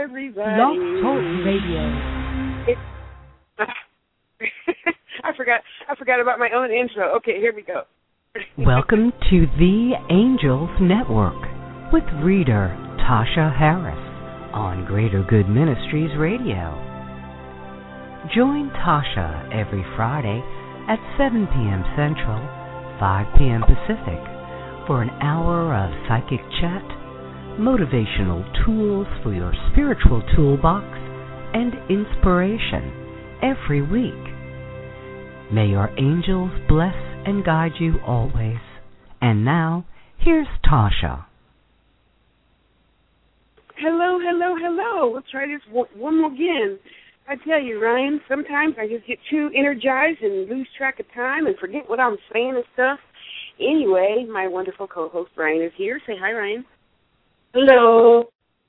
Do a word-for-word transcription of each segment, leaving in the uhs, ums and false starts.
everybody. Blog Talk Radio. It, I forgot. I forgot about my own intro. Okay, here we go. Welcome to the Angels Network with reader Tasha Harris on Greater Good Ministries Radio. Join Tasha every Friday at seven p.m. Central, five p.m. Pacific for an hour of psychic chat, motivational tools for your spiritual toolbox, and inspiration every week. May your angels bless and guide you always. And now, here's Tasha. Hello, hello, hello. Let's try this one more again. I tell you, Ryan, sometimes I just get too energized and lose track of time and forget what I'm saying and stuff. Anyway, my wonderful co-host, Ryan, is here. Say hi, Ryan. Hello.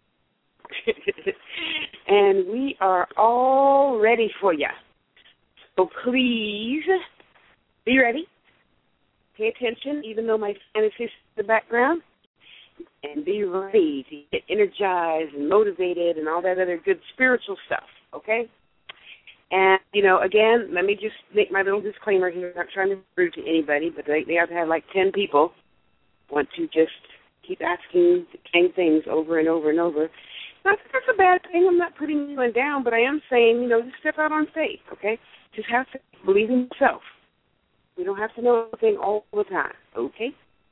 And we are all ready for you. So please, be ready. Pay attention, even though my fan is in the background. And be ready to get energized and motivated and all that other good spiritual stuff, okay? And, you know, again, let me just make my little disclaimer here. I'm not trying to be rude to anybody, but they, they have had like ten people want to just keep asking the same things over and over and over. Not that that's a bad thing. I'm not putting anyone down, but I am saying, you know, just step out on faith, okay? Just have to believe in yourself. We don't have to know everything all the time, okay?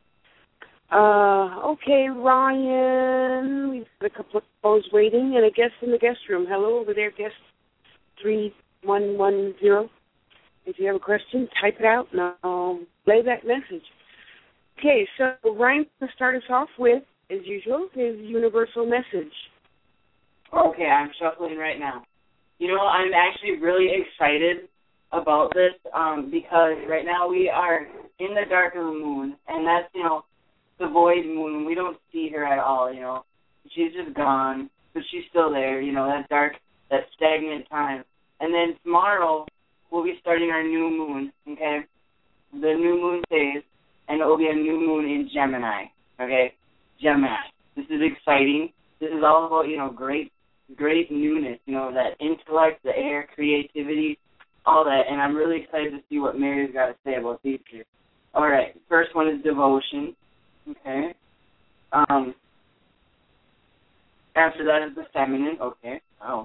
Uh, okay, Ryan, we've got a couple of calls waiting and a guest in the guest room. Hello over there, guest three one one zero. If you have a question, type it out and I'll play that message. Okay, so Ryan's going to start us off with, as usual, his universal message. Okay, I'm shuffling right now. You know, I'm actually really excited about this um, because right now we are in the dark of the moon, and that's, you know, the void moon. We don't see her at all, you know. She's just gone, but she's still there, you know, that dark, that stagnant time. And then tomorrow we'll be starting our new moon, okay, the new moon phase, and it will be a new moon in Gemini, okay, Gemini. This is exciting. This is all about, you know, great, great newness, you know, that intellect, the air, creativity, all that, and I'm really excited to see what Mary's got to say about these two. All right, first one is devotion. Okay. Um, after that is the feminine. Okay. Oh.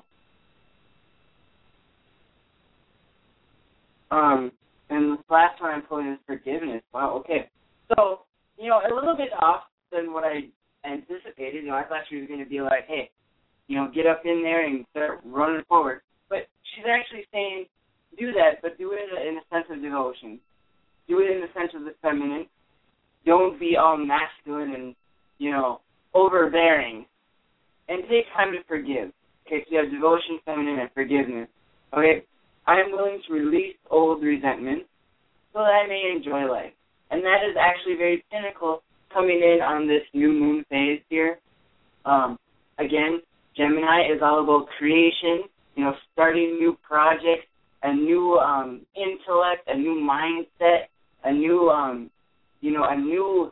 Um, and the last one I'm pulling is forgiveness. Wow. Okay. So, you know, a little bit off than what I anticipated. You know, I thought she was going to be like, hey, you know, get up in there and start running forward. But she's actually saying, do that, but do it in a sense of devotion. Do it in the sense of the feminine. Don't be all masculine and, you know, overbearing. And take time to forgive. Okay, so you have devotion, feminine, and forgiveness. Okay, I am willing to release old resentment so that I may enjoy life. And that is actually very pinnacle coming in on this new moon phase here. Um, again, Gemini is all about creation, you know, starting new projects, a new um, intellect, a new mindset, a new... Um, You know, a new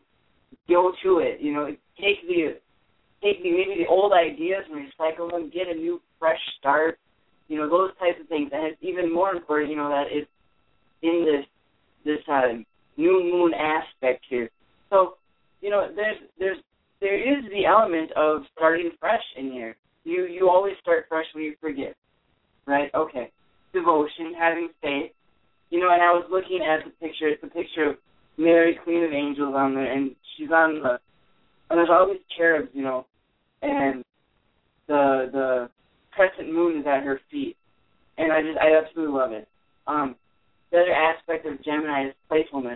go to it. You know, take the take the maybe the old ideas and recycle them, get a new fresh start. You know, those types of things. And it's even more important, you know, that it's in this this uh, new moon aspect here. So, you know, there's there's there is the element of starting fresh in here. You you always start fresh when you forgive, right? Okay. Devotion, having faith. You know, and I was looking at the picture. It's a picture of Mary, Queen of Angels on there, and she's on the, and there's all these cherubs, you know, and the the crescent moon is at her feet, and I just, I absolutely love it. Um, the other aspect of Gemini is playfulness.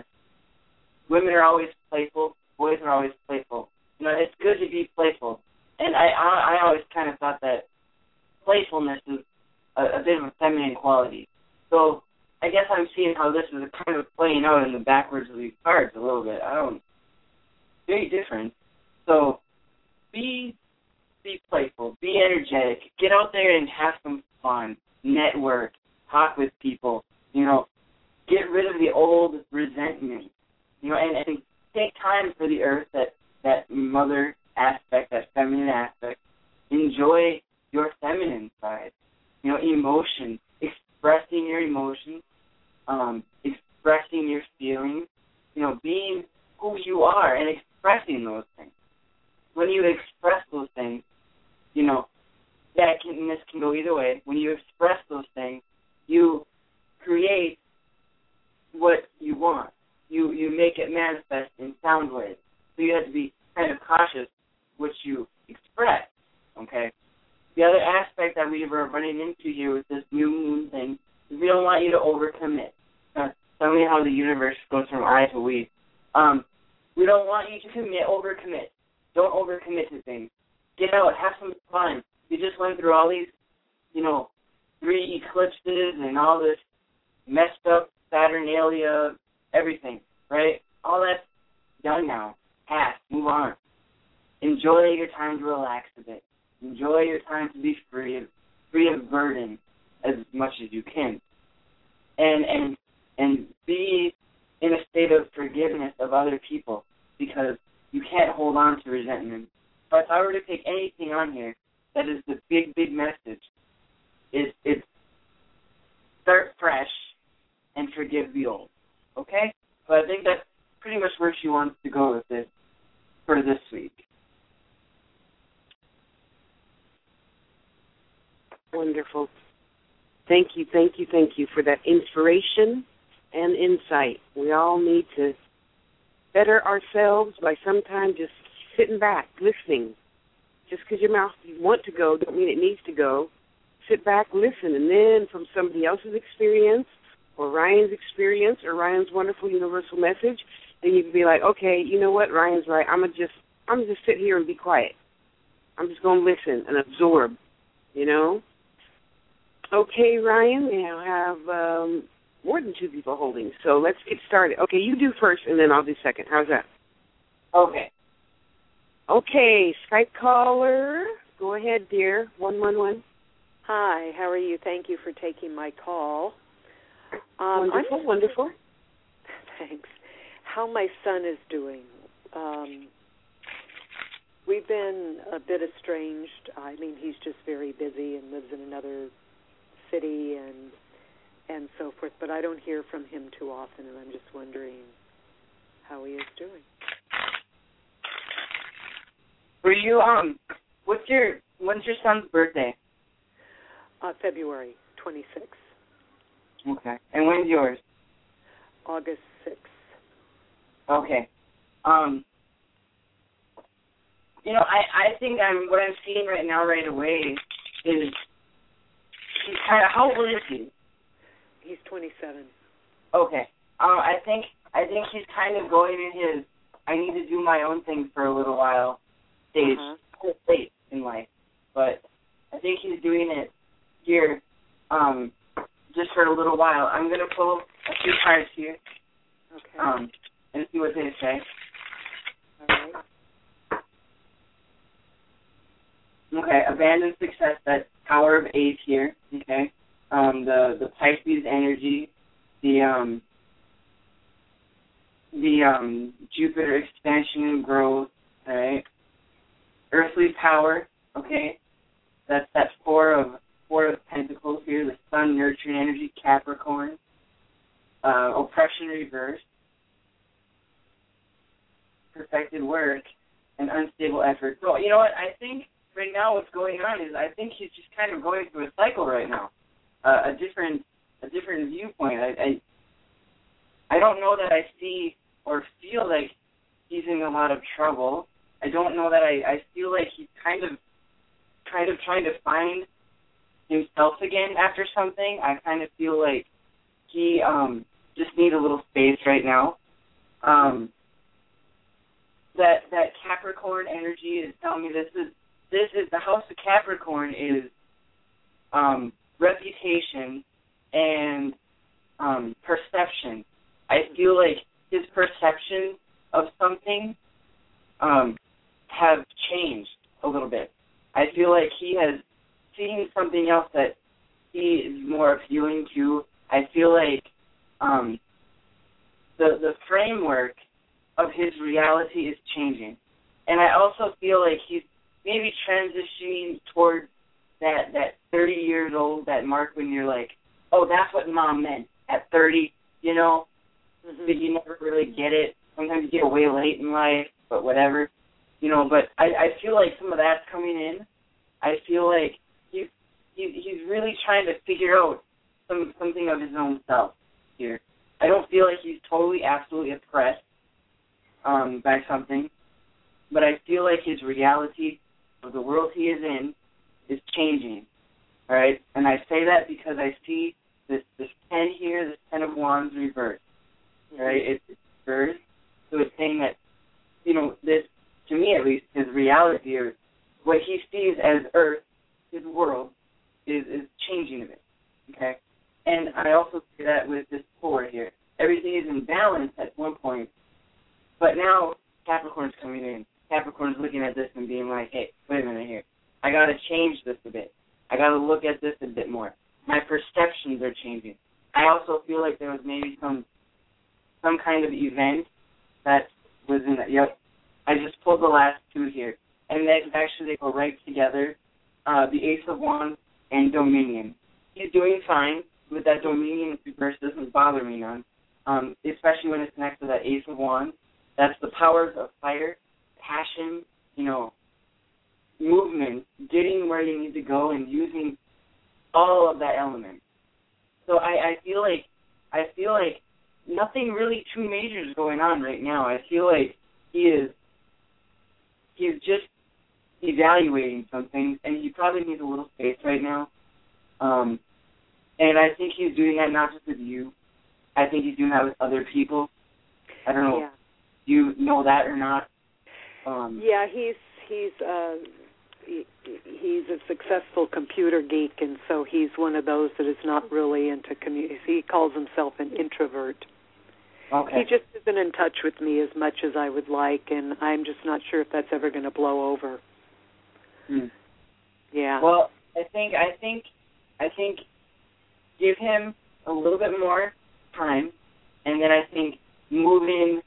Women are always playful, boys are always playful. You know, it's good to be playful, and I I, I always kind of thought that playfulness is a, a bit of a feminine quality. So I guess I'm seeing how this is kind of playing out in the backwards of these cards a little bit. I don't, very different. So be be playful, be energetic, get out there and have some fun, network, talk with people, you know, get rid of the old resentment, you know, and, and take time for the earth, that, that mother aspect, that feminine aspect. Enjoy your feminine side. You know, emotion, expressing your emotions, um, expressing your feelings, you know, being who you are and expressing those things. When you express those things, you know, that can, and this can go either way. When you express those things, you create what you want. You you make it manifest in sound waves. So you have to be kind of cautious what you express, okay? The other aspect that we were running into here with this new moon thing is we don't want you to overcommit. Uh, tell me how the universe goes from I to we. Um, we don't want you to commit, overcommit. Don't overcommit to things. Get out, have some fun. You just went through all these, you know, three eclipses and all this messed up Saturnalia, everything, right? All that's done now. Past. Move on. Enjoy your time to relax a bit. Enjoy your time to be free of, free of burden as much as you can. And, and, and be in a state of forgiveness of other people, because you can't hold on to resentment. But if I were to take anything on here, that is the big, big message, is it's start fresh and forgive the old. Okay? But I think that's pretty much where she wants to go with this for this week. Wonderful. Thank you, thank you, thank you for that inspiration and insight. We all need to better ourselves by sometimes just sitting back, listening. Just because your mouth you want to go don't mean it needs to go. Sit back, listen, and then from somebody else's experience or Ryan's experience or Ryan's wonderful universal message, then you can be like, okay, you know what, Ryan's right. I'm gonna just I'm gonna just sit here and be quiet. I'm just gonna listen and absorb, you know. Okay, Ryan, we now have um, more than two people holding, so let's get started. Okay, you do first, and then I'll do second. How's that? Okay. Okay, Skype caller, go ahead, dear. One one one. Hi, how are you? Thank you for taking my call. Um, wonderful, I'm, wonderful. Thanks. How my son is doing. Um, we've been a bit estranged. I mean, he's just very busy and lives in another city and and so forth, but I don't hear from him too often, and I'm just wondering how he is doing. Were you, um, what's your, when's your son's birthday? Uh, February twenty-sixth. Okay. And when's yours? August sixth. Okay. Um, you know, I, I think I'm, what I'm seeing right now right away is he's kind of, how old is he? He's twenty-seven. Okay. Um, I think, I think he's kind of going in his, I need to do my own thing for a little while stage, uh-huh. late in life. But I think he's doing it here, um, just for a little while. I'm going to pull a few cards here. Okay. Um, and see what they say. All right. Okay, abandoned success, that Tower of Eight here, okay? Um, the, the Pisces energy, the, um, the, um, Jupiter expansion and growth, all right? Earthly power, okay? That's that four of, four of pentacles here, the sun, nurturing energy, Capricorn, uh, oppression reversed, perfected work, and unstable effort. So, you know what, I think right now what's going on is I think he's just kind of going through a cycle right now, uh, a different a different viewpoint. I, I I don't know that I see or feel like he's in a lot of trouble. I don't know that I, I feel like he's kind of kind of trying to find himself again after something. I kind of feel like he um, just needs a little space right now. Um, that that Capricorn energy is telling me this is This is the House of Capricorn is um, reputation and um, perception. I feel like his perception of something um, have changed a little bit. I feel like he has seen something else that he is more appealing to. I feel like um, the the framework of his reality is changing, and I also feel like he's maybe transitioning toward that that thirty years old, that mark when you're like, oh, that's what mom meant at thirty, you know, mm-hmm. but you never really get it. Sometimes you get away late in life, but whatever, you know. But I, I feel like some of that's coming in. I feel like he's he, he's really trying to figure out some something of his own self here. I don't feel like he's totally, absolutely oppressed um, by something, but I feel like his reality of the world he is in is changing, all right? And I say that because I see this, this ten here, this ten of wands reversed, all right? It's, it's reversed, so it's saying that, you know, this, to me at least, his reality, or what he sees as Earth, his world, is, is changing a bit, okay? And I also see that with this four here. Everything is in balance at one point, but now Capricorn's coming in. Capricorn's looking at this and being like, hey, wait a minute here. I got to change this a bit. I got to look at this a bit more. My perceptions are changing. I also feel like there was maybe some some kind of event that was in that. Yep. I just pulled the last two here. And they actually they go right together. Uh, the Ace of Wands and Dominion. He's doing fine. With that Dominion reverse, doesn't bother me none, um, especially when it's next to that Ace of Wands. That's the powers of fire, passion, you know, movement, getting where you need to go and using all of that element. So I, I feel like I feel like nothing really too major is going on right now. I feel like he is he's just evaluating some things, and he probably needs a little space right now. Um, And I think he's doing that not just with you. I think he's doing that with other people. I don't know yeah. if you know that or not. Um, yeah, he's he's uh, he, he's a successful computer geek, and so he's one of those that is not really into community. He calls himself an introvert. Okay. He just isn't in touch with me as much as I would like, and I'm just not sure if that's ever going to blow over. Hmm. Yeah. Well, I think I think I think. Give him a little bit more time, and then I think move in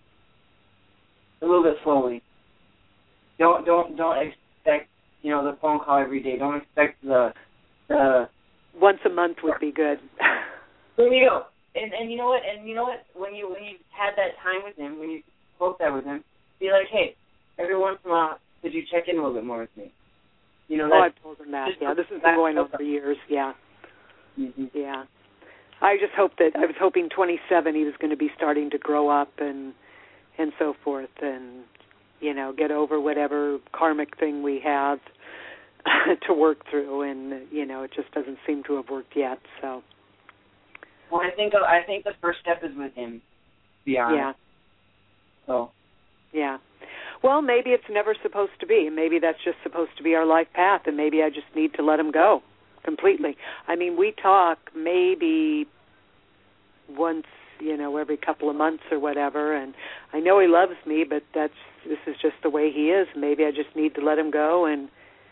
a little bit slowly. Don't don't don't expect you know the phone call every day. Don't expect the the once a month would be good. There you go. And and you know what? And you know what? When you when you had that time with him, when you spoke that with him, be like, hey, every once in a while, could you check in a little bit more with me? You know. Oh, I told him that. Yeah, this has been going on for years. Yeah. Mm-hmm. Yeah, I just hope that I was hoping twenty-seven he was going to be starting to grow up and and so forth, and you know get over whatever karmic thing we have to work through, and you know it just doesn't seem to have worked yet. So, well, I think I think the first step is with him. To be honest. Yeah. So. Yeah. Well, maybe it's never supposed to be. Maybe that's just supposed to be our life path, and maybe I just need to let him go. Completely. I mean, we talk maybe once, you know, every couple of months or whatever, and I know he loves me, but that's this is just the way he is. Maybe I just need to let him go and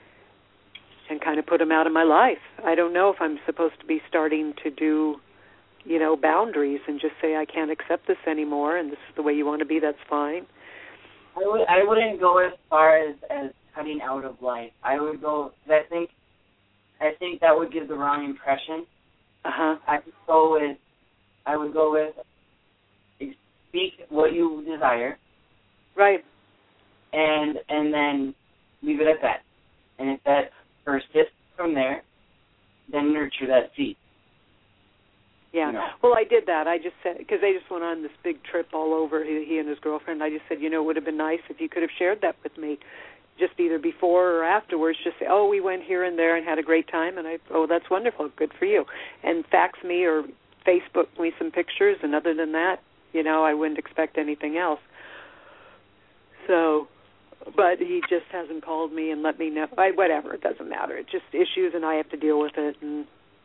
and kind of put him out of my life. I don't know if I'm supposed to be starting to do, you know, boundaries and just say I can't accept this anymore, and this is the way you want to be. That's fine. I would I wouldn't go as far as, as cutting out of life. I would go. I think. I think that would give the wrong impression. Uh-huh. I would go with, I would go with, speak what you desire. Right. And and then leave it at that. And if that persists from there, then nurture that seed. Yeah. You know? Well, I did that. I just said, because they just went on this big trip all over, he, he and his girlfriend. I just said, you know, it would have been nice if you could have shared that with me. Just either before or afterwards, just say, oh, we went here and there and had a great time, and I, oh, that's wonderful, good for you. And fax me or Facebook me some pictures, and other than that, you know, I wouldn't expect anything else. So, but he just hasn't called me and let me know. I, whatever, it doesn't matter. It's just issues, and I have to deal with it, and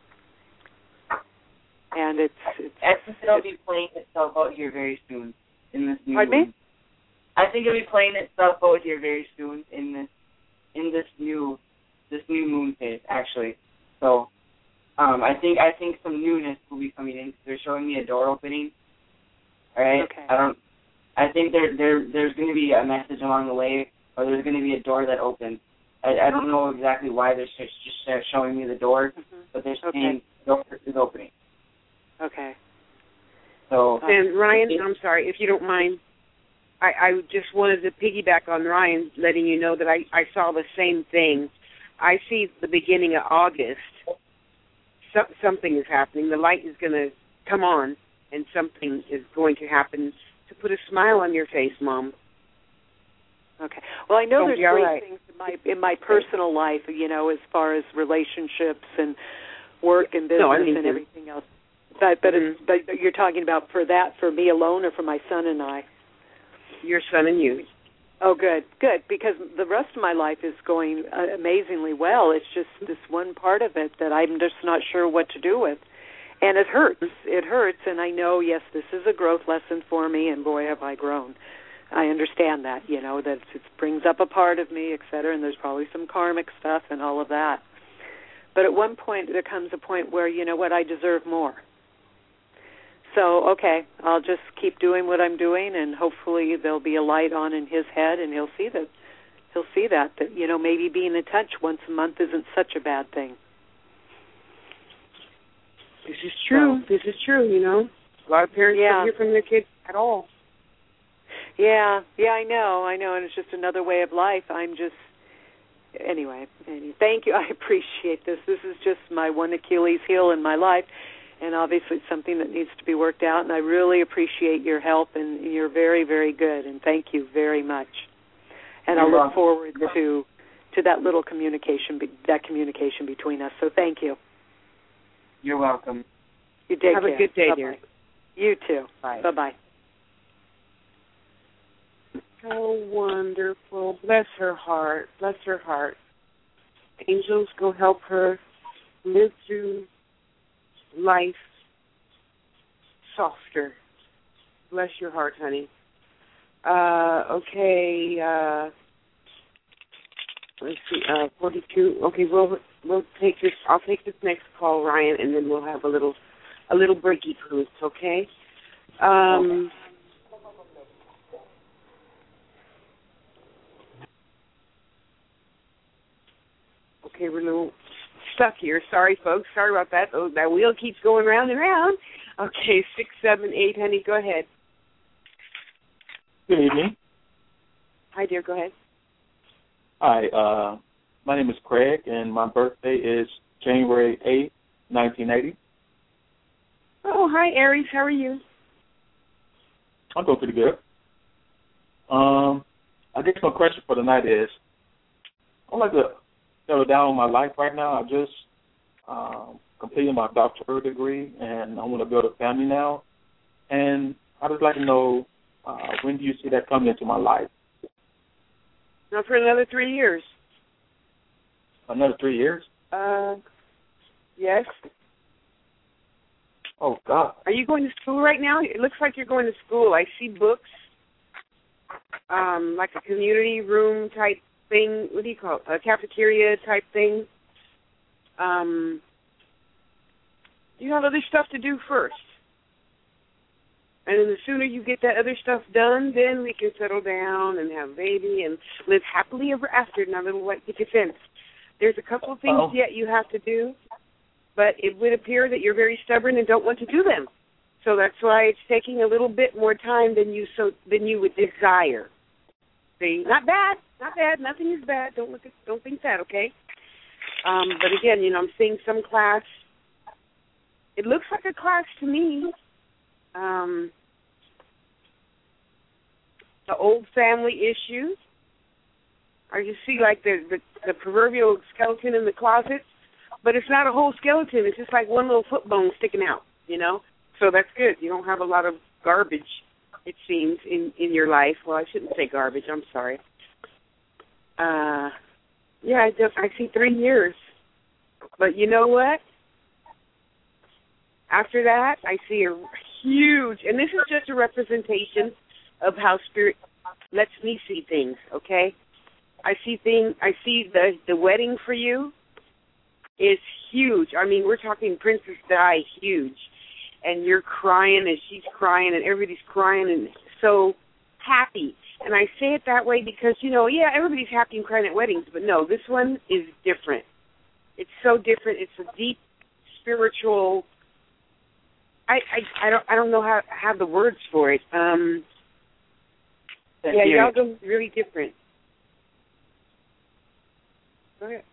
and it's... it's I think it'll be playing itself out here very soon in this new... Pardon me? I think it'll be playing itself out here very soon in this in this new this new moon phase, actually. So, um, I think I think some newness will be coming in. They're showing me a door opening. All right. Okay. I don't. I think there there there's going to be a message along the way, or there's going to be a door that opens, I, I don't know exactly why they're just, just uh, showing me the door, mm-hmm. but they're saying okay. the door is opening. Okay. So, and Ryan, I'm sorry, if you don't mind, I, I just wanted to piggyback on Ryan, letting you know that I, I saw the same thing. I see the beginning of August. So, something is happening. The light is going to come on, and something is going to happen to put a smile on your face, Mom. Okay. Well, I know Don't there's be all great right. things in my in my personal life, you know, as far as relationships and work and business no, I mean and to. everything else. But but, mm-hmm. it's, but you're talking about for that, for me alone, or for my son and I? Your son and you. Oh, good, good, because the rest of my life is going uh, amazingly well. It's just this one part of it that I'm just not sure what to do with. And it hurts. It hurts, and I know, yes, this is a growth lesson for me, and boy, have I grown. I understand that, you know, that it brings up a part of me, et cetera, and there's probably some karmic stuff and all of that. But at one point, there comes a point where, you know what, I deserve more. So, okay, I'll just keep doing what I'm doing, and hopefully there'll be a light on in his head, and he'll see that, he'll see that, that, you know, maybe being in touch once a month isn't such a bad thing. This is true. So, this is true, you know. A lot of parents yeah. don't hear from their kids at all. Yeah, yeah, I know, I know, and it's just another way of life. I'm just, anyway, anyway, thank you. I appreciate this. This is just my one Achilles heel in my life, and obviously it's something that needs to be worked out, and I really appreciate your help, and you're very, very good, and thank you very much. And I look forward to to that little communication, that communication between us, so thank you. You're welcome. You take Have care. a good day, Bye-bye. dear. You too. Bye. Bye-bye. Oh, wonderful. Bless her heart. Bless her heart. Angels, go help her live through life softer. Bless your heart, honey. Uh, okay. Uh, let's see. Uh, forty-two. Okay, we'll we'll take this. I'll take this next call, Ryan, and then we'll have a little a little breaky cruise. Okay. Um. Okay. Okay, we're a little stuck here. Sorry, folks. Sorry about that. Oh, that wheel keeps going round and round. Okay, six, seven, eight, honey. Go ahead. Good evening. Hi, dear. Go ahead. Hi. Uh, my name is Craig, and my birthday is January eighth, nineteen eighty. Oh, hi, Aries. How are you? I'm doing pretty good. Um, I guess my question for tonight is, I'd like to settle down in my life right now. I just um, completed my doctoral degree, and I want to build a family now. And I'd just like to know, uh, when do you see that coming into my life? Not for another three years. Another three years? Uh, yes. Oh, God. Are you going to school right now? It looks like you're going to school. I see books, um, like a community room type thing. What do you call it? A cafeteria type thing. Um, you have other stuff to do first. And then the sooner you get that other stuff done, then we can settle down and have a baby and live happily ever after. Now, little white picket fence. There's a couple of things Uh-oh. yet you have to do, but it would appear that you're very stubborn and don't want to do them. So that's why it's taking a little bit more time than you so than you would desire. See, not bad, not bad. Nothing is bad. Don't look at, don't think that, okay? Um, but again, you know, I'm seeing some class. It looks like a class to me. Um, the old family issues. Or you see like the, the the proverbial skeleton in the closet, but it's not a whole skeleton. It's just like one little foot bone sticking out, you know? So that's good. You don't have a lot of garbage, it seems, in, in your life. Well, I shouldn't say garbage. I'm sorry. Uh, yeah, I, just, I see three years. But you know what? After that, I see a huge, and this is just a representation of how Spirit lets me see things, okay? I see thing. I see the, the wedding for you is huge. I mean, we're talking Princess Di huge. And you're crying and she's crying and everybody's crying and so happy. And I say it that way because, you know, yeah, everybody's happy and crying at weddings, but no, this one is different. It's so different. It's a deep spiritual. I I, I don't I don't know how have the words for it. Um, yeah, y'all go really different. Go ahead.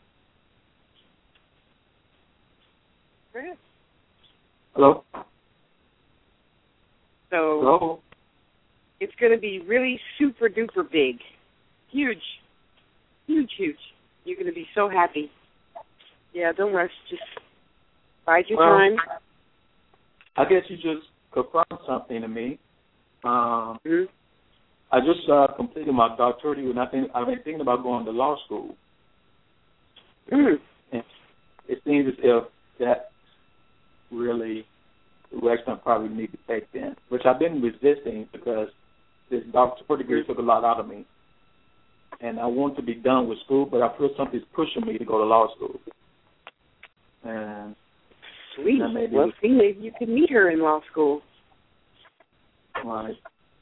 Go ahead. Hello. So. Hello. It's going to be really super duper big. Huge. Huge, huge. You're going to be so happy. Yeah, don't rush. Just bide your well, time. I guess you just confirmed something to me. Um, mm-hmm. I just uh, completed my doctorate, and I think, I've been thinking about going to law school. Mm-hmm. And it seems as if that's really the direction I probably need to take then, which I've been resisting because this doctorate degree took a lot out of me. And I want to be done with school, but I feel something's pushing me to go to law school. And Sweet. Maybe well, see, maybe you can meet her in law school. Right.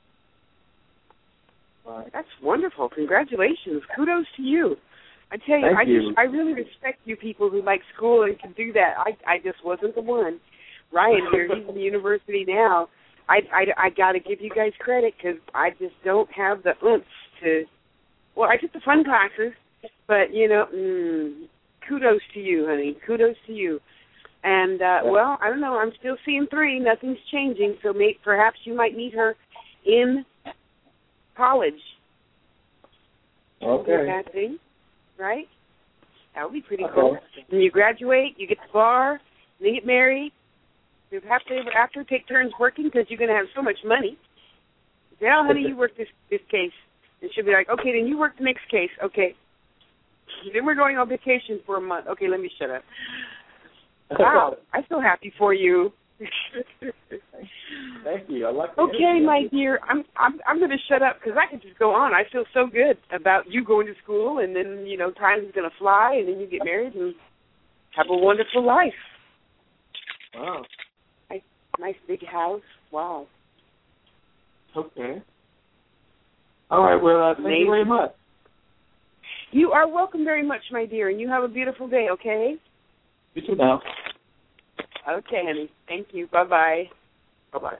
Right. That's wonderful. Congratulations. Kudos to you. I tell you, Thank I you. just I really respect you people who like school and can do that. I I just wasn't the one. Ryan here, he's in the university now. I, I, I got to give you guys credit because I just don't have the oomph to, well, I took the fun classes, but, you know, mm, kudos to you, honey. Kudos to you. And, uh, well, I don't know. I'm still seeing three. Nothing's changing, so may, perhaps you might meet her in college. Okay. Wouldn't be a bad thing, right? That would be pretty Okay. cool. When you graduate, you get the bar, then you get married. You have to after take turns working because you're going to have so much money. Say, oh, honey, you work this this case. And she'll be like, okay, then you work the next case. Okay. Then we're going on vacation for a month. Okay, let me shut up. Wow, I'm so happy for you. Thank you. I like the Okay, energy. my dear, I'm I'm I'm going to shut up because I could just go on. I feel so good about you going to school, and then you know time is going to fly, and then you get married and have a wonderful life. Wow. Nice, nice big house. Wow. Okay. All right. Well, uh, thank Amazing. you very much. You are welcome very much, my dear, and you have a beautiful day. Okay. You too now. Okay, honey. Thank you. Bye-bye. Bye-bye.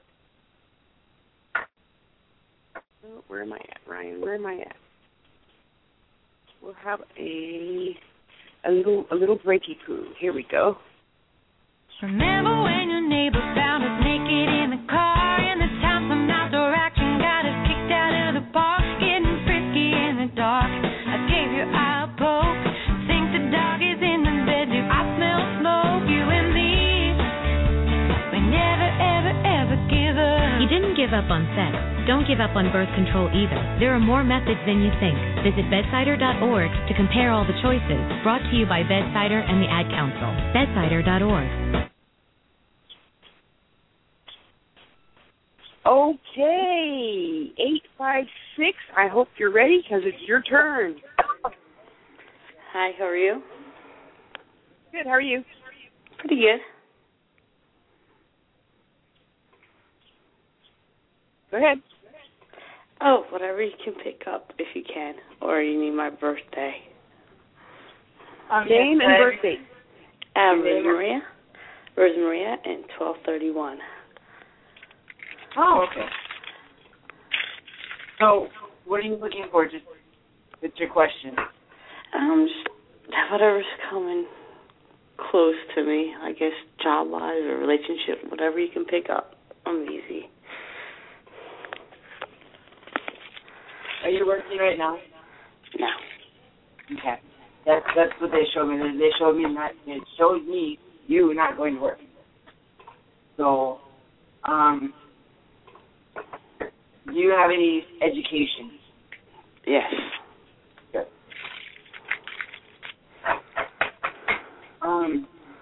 Oh, where am I at, Ryan? Where am I at? We'll have a a little a little breaky poo. Here we go. Remember when your neighbor found us naked in the car, and the time some outdoor action got us kicked out of the park, getting frisky in the dark. I gave your eye a poke. Think the dog is in the bedroom. I smell smoke. You and me. We never, ever, ever give up. You didn't give up on sex. Don't give up on birth control either. There are more methods than you think. Visit bedsider dot org to compare all the choices. Brought to you by Bedsider and the Ad Council. bedsider dot org. Okay, eight five six. I hope you're ready because it's your turn. Hi, how are you? Good. How are you? Pretty good. Go ahead. Oh, whatever you can pick up if you can, or you need my birthday. Um, Name and birthday. Uh, Rose Maria. Rose Maria and twelve thirty-one. Oh, okay. So, what are you looking for? Just, what's your question? Um, just whatever's coming close to me. I guess job-wise or relationship, whatever you can pick up. I'm easy. Are you working right now? No. Okay. That's that's what they showed me. They showed me not. It showed me you not going to work. So, um, do you have any education? Yes. Good. Um.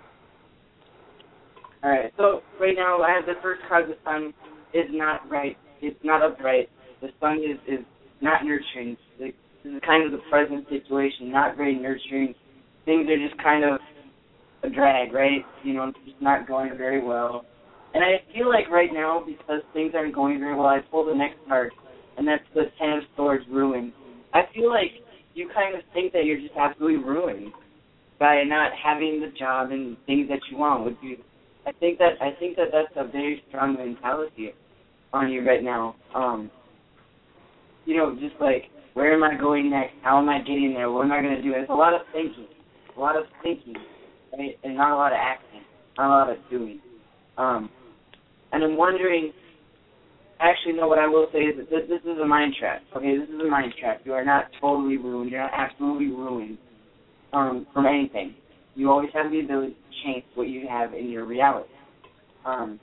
All right. So right now, I have the first card. The sun is not right. It's not upright. The sun is is not nurturing. This is kind of the present situation. Not very nurturing. Things are just kind of a drag, right? You know, just not going very well. And I feel like right now, because things aren't going very well, I pull the next card. and that's the Ten of Swords, ruin. I feel like you kind of think that you're just absolutely ruined by not having the job and things that you want. Would you? I think that I think that that's a very strong mentality on you right now. Um, you know, just like, where am I going next? How am I getting there? What am I going to do? It's a lot of thinking, a lot of thinking, right? And not a lot of acting, not a lot of doing. Um, and I'm wondering. Actually, no, what I will say is that this, this is a mind trap. Okay, this is a mind trap. You are not totally ruined. You're not absolutely ruined um, from anything. You always have the ability to change what you have in your reality. Um,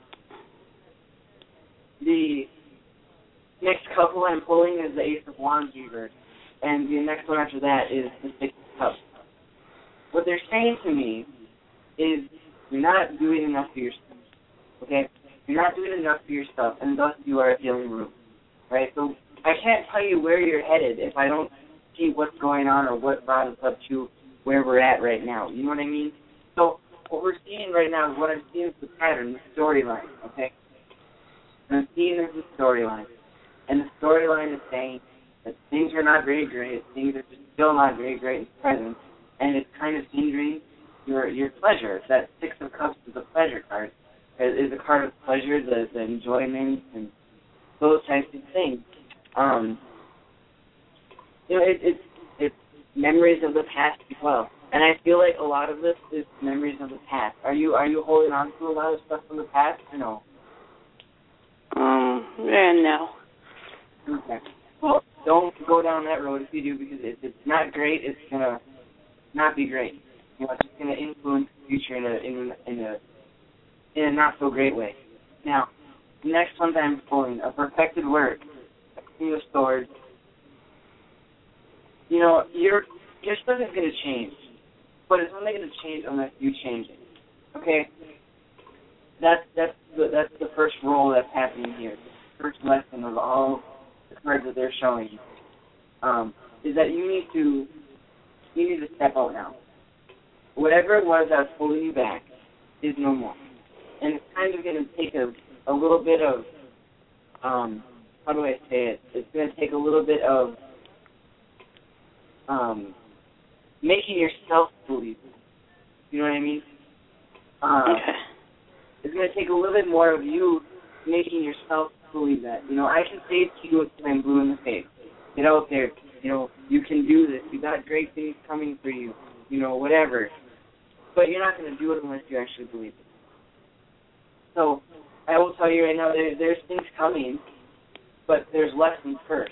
the next couple I'm pulling is the Ace of Wands reverse, and the next one after that is the Six of Cups. What they're saying to me is you're not doing enough for yourself, okay? You're not doing enough for yourself, and thus you are feeling rude, right? So I can't tell you where you're headed if I don't see what's going on or what brought us up to where we're at right now. You know what I mean? So what we're seeing right now is what I'm seeing is the pattern, the storyline, okay? And I'm seeing there's a storyline, and the storyline is saying that things are not very great, things are just still not very great in the present, and it's kind of hindering your your pleasure. That Six of Cups is a pleasure card. Is a card of pleasure, the, the enjoyment, and those types of things. Um, you know, it, it's it's memories of the past as well, and I feel like a lot of this is memories of the past. Are you are you holding on to a lot of stuff from the past, or no? Um, yeah, no. Okay. Well, don't go down that road if you do, because if it's not great, it's gonna not be great. You know, it's just gonna influence the future in a in a, in a in a not-so-great way. Now, the next one that I'm pulling, a perfected work, a Queen of Swords. You know, your your stuff is going to change, but it's only going to change unless you change it. Okay? That's that's the, that's the first role that's happening here. The first lesson of all the cards that they're showing you um, is that you need to you need to step out now. Whatever it was that was holding you back is no more. And it's kind of going to take a, a little bit of, um, how do I say it? It's going to take a little bit of um, making yourself believe it. You know what I mean? Uh, okay. It's going to take a little bit more of you making yourself believe that. You know, I can say it to you until I'm blue in the face. Get out there. You know, you can do this. You got great things coming for you. You know, whatever. But you're not going to do it unless you actually believe it. So I will tell you right now, there, there's things coming, but there's lessons first.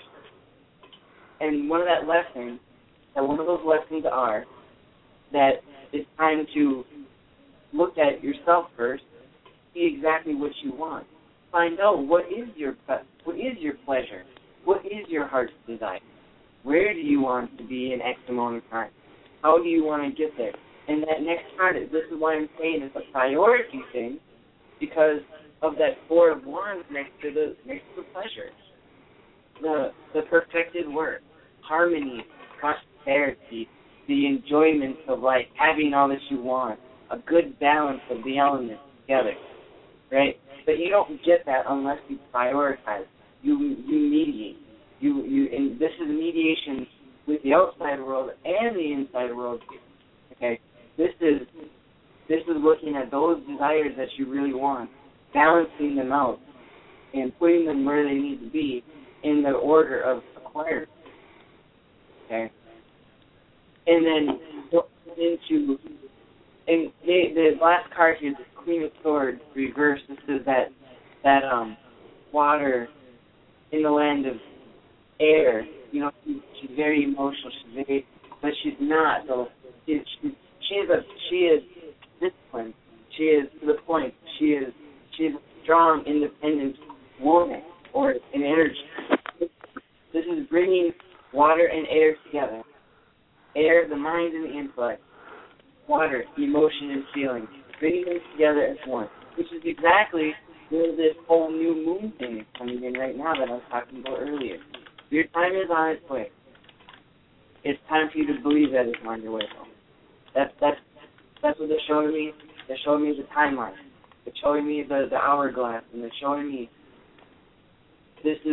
And one of that lesson, that one of those lessons are that it's time to look at yourself first, see exactly what you want, find out what is your what is your pleasure, what is your heart's desire, where do you want to be in X amount of time, how do you want to get there, and that next part, this is why I'm saying it's a priority thing. Because of that Four of Wands next to the next to the pleasure, the the perfected work, harmony, prosperity, the enjoyment of life, having all that you want, a good balance of the elements together, right? But you don't get that unless you prioritize. You you mediate. You you and this is mediation with the outside world and the inside world. Okay, this is. This is looking at those desires that you really want, balancing them out, and putting them where they need to be in the order of acquired. Okay? And then into, and the, the last card here is the Queen of Swords reversed. This is that, that um, water in the land of air. You know, she, she's very emotional, she's very, but she's not, though. She, she, she is a, she is, discipline. She is to the point. She is she is a strong, independent woman or an energy. This is bringing water and air together. Air, the mind and the intellect. Water, emotion and feeling. Bringing them together as one. Which is exactly where this whole new moon thing is coming in right now that I was talking about earlier. Your time is on its way. It's time for you to believe that it's on your way home. That's that's That's what they're showing me. They're showing me the timeline. They're showing me the, the hourglass, and they're showing me this is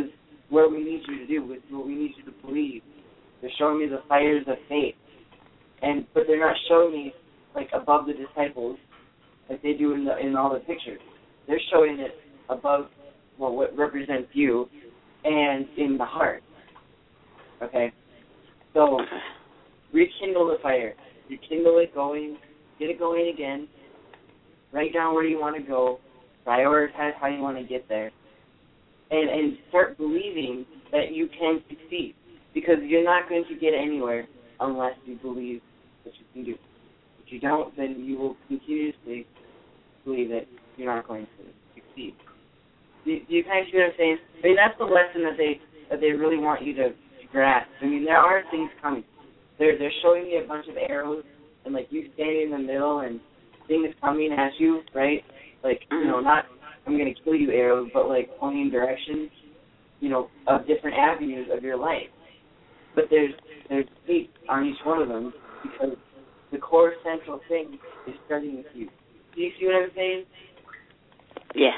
what we need you to do, with what we need you to believe. They're showing me the fires of faith. And but they're not showing me like above the disciples like they do in the in all the pictures. They're showing it above well what represents you and in the heart. Okay? So rekindle the fire. Rekindle it going, get it going again. Write down where you want to go. Prioritize how you want to get there. And and start believing that you can succeed. Because you're not going to get anywhere unless you believe that you can do. If you don't, then you will continuously believe that you're not going to succeed. Do, do you kind of see what I'm saying? I mean, that's the lesson that they that they really want you to grasp. I mean, there are things coming. They're they're showing me a bunch of arrows and like you standing in the middle and things coming at you, right? Like you know, not I'm going to kill you arrows, but like pointing directions, you know, of different avenues of your life. But there's there's faith on each one of them because the core central thing is starting with you. Do you see what I'm saying? Yeah.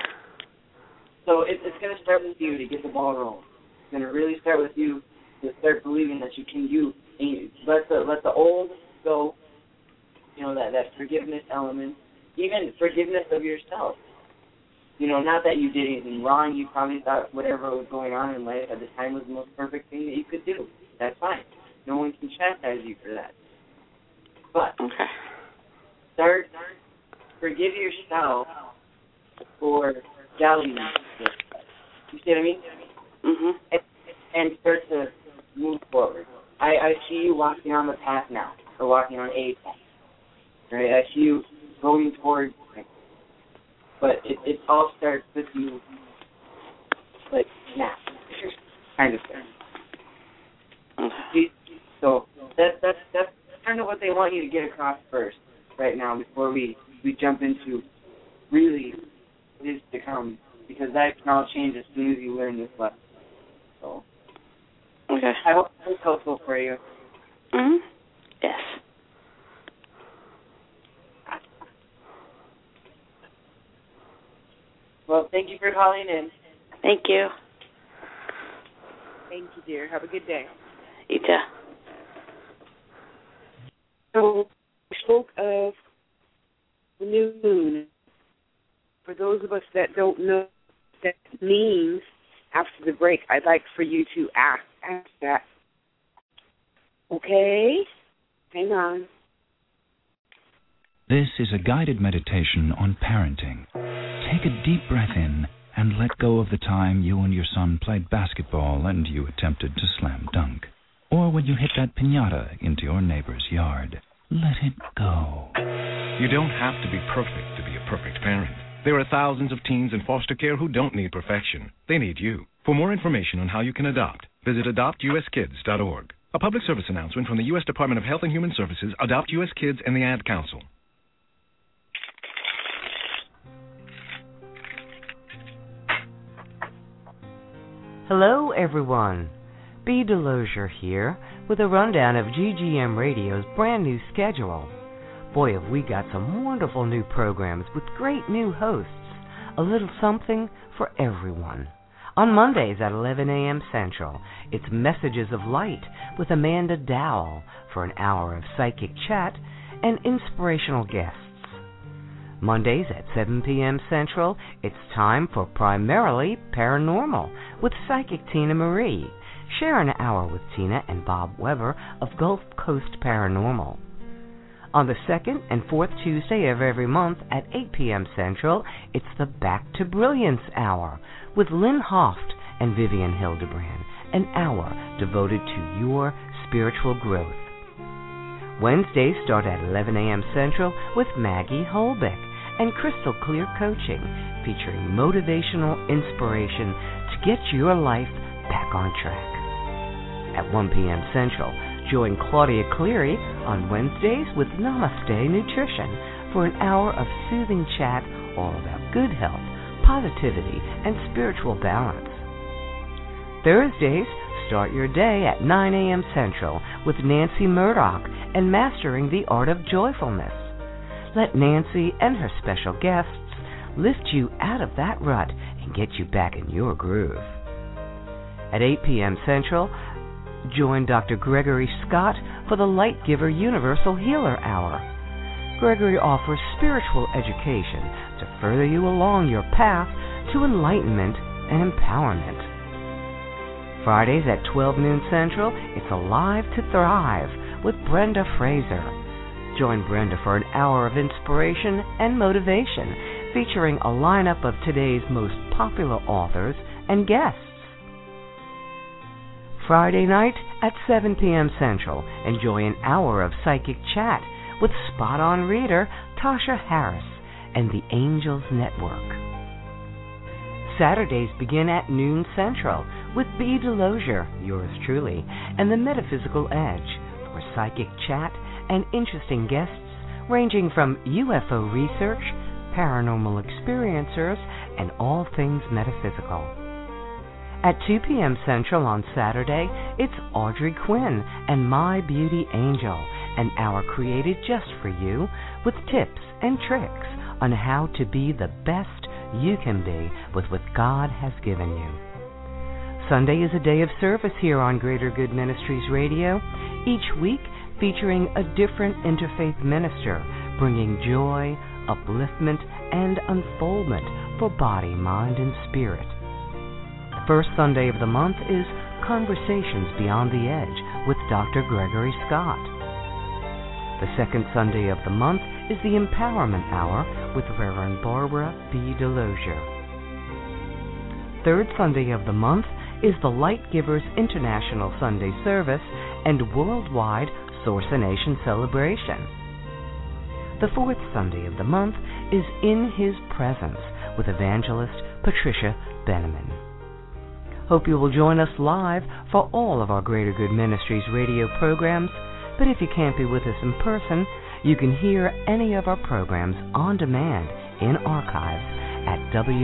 So it, it's going to start with you to get the ball rolling. It's going to really start with you to start believing that you can do. Let the let the old go. You know that that forgiveness element, even forgiveness of yourself. You know, not that you did anything wrong. You probably thought whatever was going on in life at the time was the most perfect thing that you could do. That's fine. No one can chastise you for that. But okay. start, forgive yourself for doubting yourself. You see what I mean? Mm-hmm. And, and start to move forward. I, I see you walking on the path now, or walking on a path. Right? I see you going towards things. But it, it all starts with you, like, now. Kind of thing. So that, that's that's kind of what they want you to get across first, right now, before we, we jump into really what is to come, because that can all change as soon as you learn this lesson. So, okay. I hope it's helpful for you. Mm-hmm. Yes. Well, thank you for calling in. Thank you. Thank you, dear. Have a good day. You too. So, we spoke of the new moon. For those of us that don't know what that means, after the break, I'd like for you to ask, ask that. Okay? Hang on. This is a guided meditation on parenting. Take a deep breath in and let go of the time you and your son played basketball and you attempted to slam dunk. Or when you hit that piñata into your neighbor's yard. Let it go. You don't have to be perfect to be a perfect parent. There are thousands of teens in foster care who don't need perfection. They need you. For more information on how you can adopt, visit adopt u s kids dot org. A public service announcement from the U S Department of Health and Human Services, Adopt U S Kids, and the Ad Council. Hello, everyone. B. Delosier here with a rundown of G G M Radio's brand new schedule. Boy, have we got some wonderful new programs with great new hosts. A little something for everyone. On Mondays at eleven a.m. Central, it's Messages of Light with Amanda Dowell for an hour of psychic chat and inspirational guests. Mondays at seven p.m. Central, it's time for Primarily Paranormal with Psychic Tina Marie. Share an hour with Tina and Bob Weber of Gulf Coast Paranormal. On the second and fourth Tuesday of every month at eight p.m. Central, it's the Back to Brilliance Hour with Lynn Hoft and Vivian Hildebrand, an hour devoted to your spiritual growth. Wednesdays start at eleven a.m. Central with Maggie Holbeck and Crystal Clear Coaching, featuring motivational inspiration to get your life back on track. At one p.m. Central, join Claudia Cleary on Wednesdays with Namaste Nutrition for an hour of soothing chat all about good health, positivity, and spiritual balance. Thursdays, start your day at nine a.m. Central with Nancy Murdoch and Mastering the Art of Joyfulness. Let Nancy and her special guests lift you out of that rut and get you back in your groove. At eight p.m. Central, join Doctor Gregory Scott for the Light Giver Universal Healer Hour. Gregory offers spiritual education to further you along your path to enlightenment and empowerment. Fridays at twelve noon Central, it's Alive to Thrive with Brenda Fraser. Join Brenda for an hour of inspiration and motivation, featuring a lineup of today's most popular authors and guests. Friday night at seven p.m. Central, enjoy an hour of psychic chat with spot-on reader Tasha Harris and the Angels Network. Saturdays begin at noon Central with B. Delosier, yours truly, and the Metaphysical Edge for psychic chat and interesting guests ranging from U F O research, paranormal experiencers, and all things metaphysical. At two p.m. Central on Saturday, it's Audrey Quinn and My Beauty Angel, an hour created just for you with tips and tricks on how to be the best you can be with what God has given you. Sunday is a day of service here on Greater Good Ministries Radio, each week featuring a different interfaith minister, bringing joy, upliftment, and unfoldment for body, mind, and spirit. The first Sunday of the month is Conversations Beyond the Edge with Doctor Gregory Scott. The second Sunday of the month is the Empowerment Hour with Reverend Barbara B. Delosier. Third Sunday of the month is the Light Givers International Sunday Service and Worldwide Sourcination Celebration. The fourth Sunday of the month is In His Presence with Evangelist Patricia Benneman. Hope you will join us live for all of our Greater Good Ministries radio programs, but if you can't be with us in person, you can hear any of our programs on demand in archives at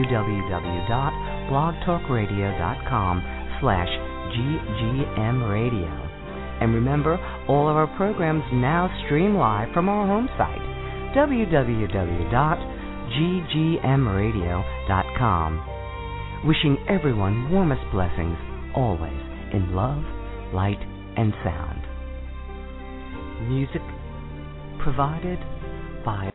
www.blogtalkradio.com slash ggmradio. And remember, all of our programs now stream live from our home site, w w w dot g g m radio dot com. Wishing everyone warmest blessings, always in love, light, and sound. Music provided by...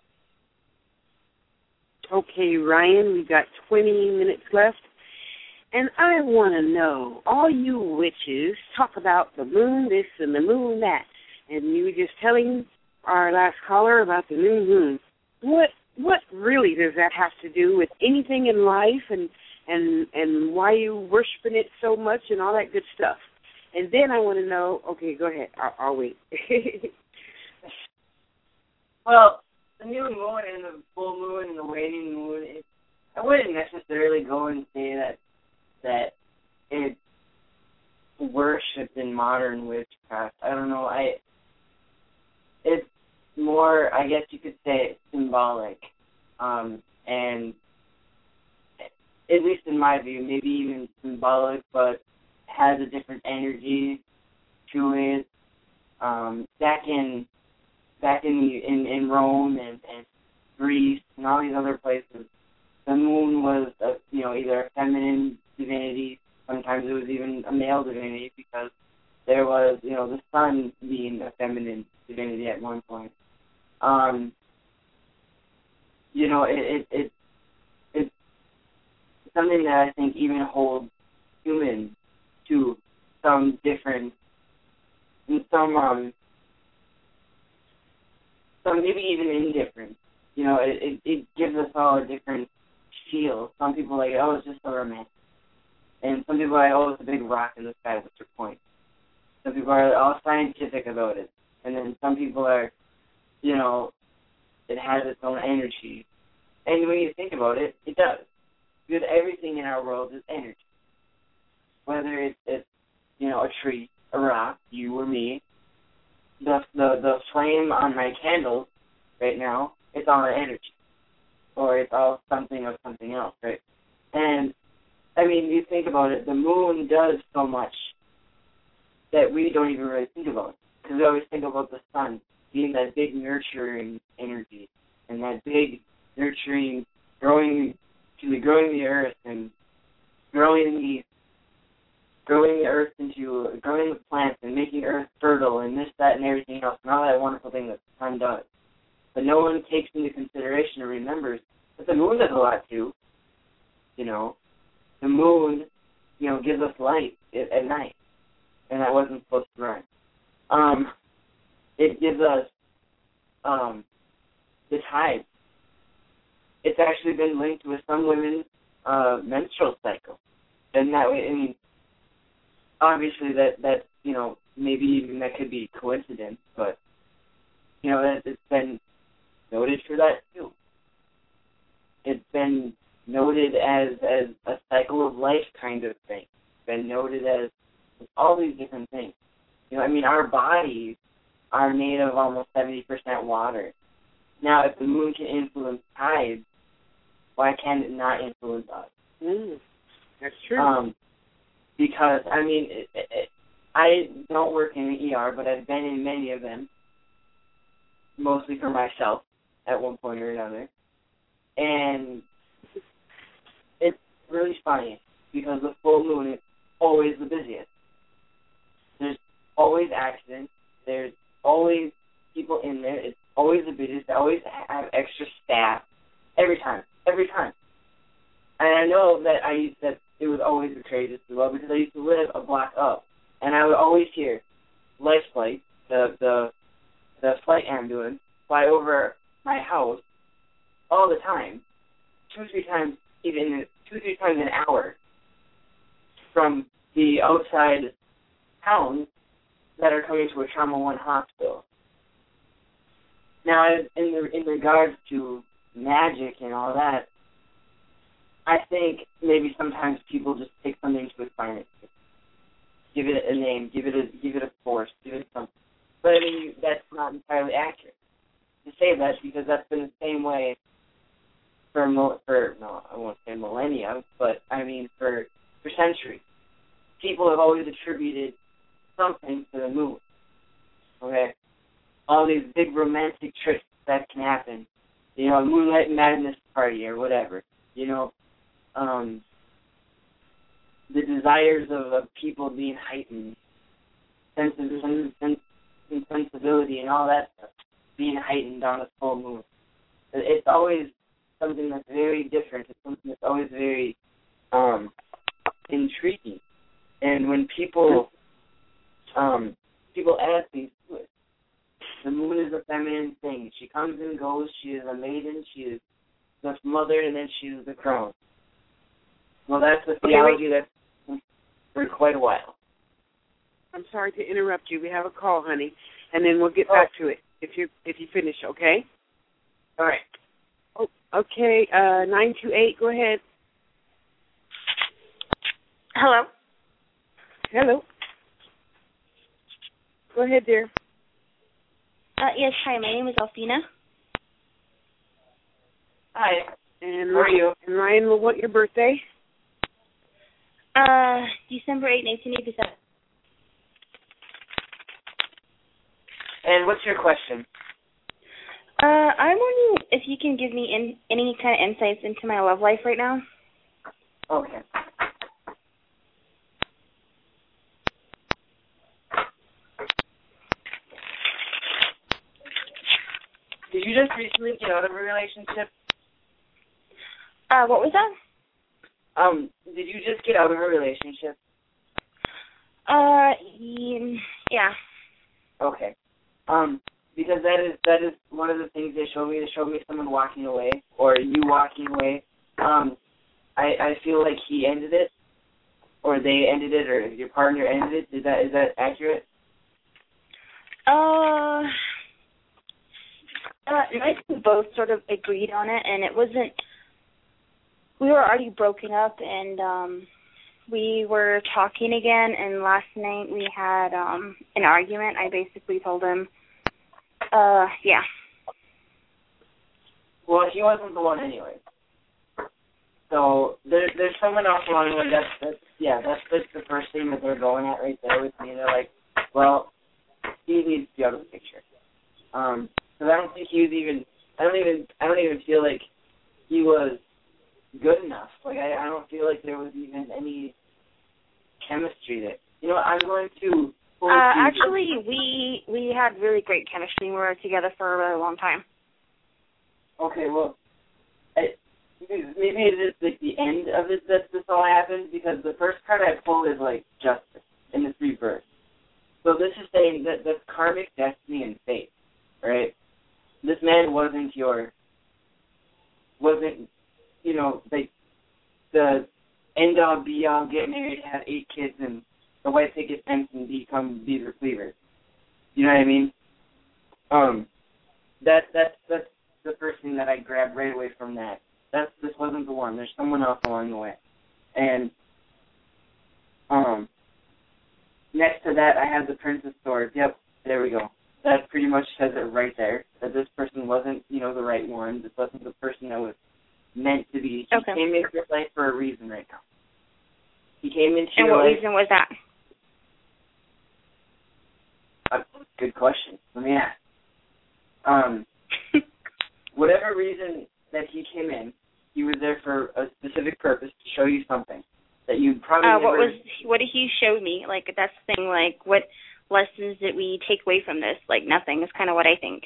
Okay, Ryan, we've got twenty minutes left. And I want to know, all you witches talk about the moon this and the moon that. And you were just telling our last caller about the new moon. What what really does that have to do with anything in life, and and and why you worshiping it so much and all that good stuff? And then I want to know, okay, go ahead. I'll, I'll wait. Well, the new moon and the full moon and the waning moon, it, I wouldn't necessarily go and say that that it's worshipped in modern witchcraft. I don't know. I it's more, I guess you could say, symbolic, um, and at least in my view, maybe even symbolic, but has a different energy to it. Um, back in back in the, in, in Rome and, and Greece and all these other places, the moon was a, you know either a feminine divinity. Sometimes it was even a male divinity, because there was you know the sun being a feminine divinity at one point. Um, you know it it, it it's something that I think even holds humans to some different, some um, some maybe even indifferent. You know, it, it, it gives us all a different feel. Some people are like, oh, it's just so romantic. And some people are like, oh, it's a big rock in the sky, what's your point? Some people are all scientific about it. And then some people are, you know, it has its own energy. And when you think about it, it does. Because everything in our world is energy. Whether it's, it's you know, a tree, a rock, you or me, the, the, the flame on my candle right now, it's all energy. Or it's all something of something else, right? And, I mean, you think about it, the moon does so much that we don't even really think about. Because we always think about the sun being that big nurturing energy and that big nurturing, growing, excuse me, growing the earth and growing the, growing consideration and remembers that the moon does a lot too. You know, the moon, you know, gives us light at, at night, and that wasn't supposed to rhyme. Um, it gives us um, the tide. It's actually been linked with some women's uh, menstrual cycle, and that way, I mean, obviously that that you know maybe even that could be coincidence, but you know that it's been noted for that too. It's been noted as as a cycle of life kind of thing. It's been noted as all these different things. You know, I mean, our bodies are made of almost seventy percent water. Now, if the moon can influence tides, why can it not influence us? Mm, that's true. Um, because, I mean, it, it, I don't work in an E R, but I've been in many of them, mostly for myself at one point or another. And it's really funny because the full moon is always the busiest. There's always accidents. There's always people in there. It's always the busiest. They always have extra staff. Every time. Every time. And I know that I that it was always the craziest as well because I used to live a block up. And I would always hear Life Flight, the, the, the flight ambulance, fly over my house all the time, two, three times, even two, three times an hour from the outside towns that are coming to a Trauma One hospital. Now, in the, in regards to magic and all that, I think maybe sometimes people just take something to explain it. Give it a name, give it a give it a force, give it something. But I mean, that's not entirely accurate to say that because that's been the same way for for no, I won't say millennia, but I mean for for centuries. People have always attributed something to the moon. Okay, all these big romantic tricks that can happen. You know, a Moonlight Madness party or whatever. You know, um, the desires of, of people being heightened, sense of sense, sensibility and all that stuff being heightened on a full moon. It's always something that's very different. It's something that's always very um, intriguing. And when people um, people add things to it, the moon is a feminine thing. She comes and goes. She is a maiden. She is the mother, and then she is the crone. Well, that's the theology that's for quite a while. I'm sorry to interrupt you. We have a call, honey, and then we'll get oh. back to it if you if you finish, okay? All right. Oh, okay. Uh, nine two eight. Go ahead. Hello. Hello. Go ahead, dear. Uh, yes. Hi. My name is Alfina. Hi. And How are you? And Ryan will want your birthday. Uh, December eighth, nineteen eighty-seven. And what's your question? Uh, I'm wondering if you can give me in, any kind of insights into my love life right now. Okay. Did you just recently get out of a relationship? Uh, what was that? Um, did you just get out of a relationship? Uh, yeah. Okay. Um, because that is that is one of the things they showed me. They showed me someone walking away, or you walking away. Um, I I feel like he ended it, or they ended it, or your partner ended it. Is that is that accurate? Uh, uh, I think we both sort of agreed on it, and it wasn't. We were already broken up, and um, we were talking again, and last night we had um, an argument. I basically told him, uh, yeah. Well, he wasn't the one anyway. So there, there's someone else along the way. That's, that's yeah, that's, that's the first thing that they're going at right there with me. They're like, well, he needs to be out of the picture. Um, because I don't think he was even. I don't even. I don't even feel like he was good enough. Like I, I don't feel like there was even any chemistry there. You know, I'm going to. Uh, actually, we we had really great chemistry. We were together for a really long time. Okay, well, I, maybe it is like the end of it that this all happened, because the first card I pulled is like justice in the reverse. So this is saying that the karmic destiny and fate, right? This man wasn't your, wasn't, you know, like the end all be all, get married, have eight kids, and the white picket fence and become Beaver Cleaver. You know what I mean? Um, that that's that's the first thing that I grabbed right away from that. That's this wasn't the one. There's someone else along the way, and um. Next to that, I have the Prince of Swords. Yep, there we go. That pretty much says it right there, that this person wasn't, you know, the right one. This wasn't the person that was meant to be. He okay. came into your life for a reason right now. He came into and your what life. reason was that? Uh, good question. Let me ask. Um, whatever reason that he came in, he was there for a specific purpose to show you something that you probably uh, never... What was what did he show me? Like, that's the thing. Like, what lessons did we take away from this? Like, nothing is kind of what I think.